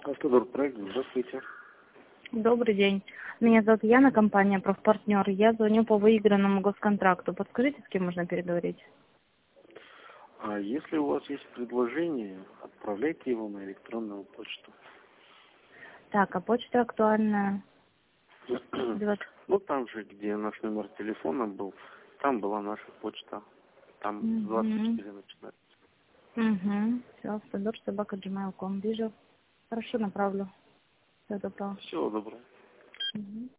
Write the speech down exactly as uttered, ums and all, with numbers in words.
Автодорпроект, здравствуйте. Добрый день. Меня зовут Яна, компания «Профпартнер». Я звоню по выигранному госконтракту. Подскажите, с кем можно переговорить? А если у вас есть предложение, отправляйте его на электронную почту. Так, а почта актуальная? двадцать Ну, там же, где наш номер телефона был, там была наша почта. Там с двадцать четыре начинается. Угу. Все, автодор собака джи мейл точка ком. Вижу. Хорошо, направлю. Всего доброго. Всего доброго. Мгм.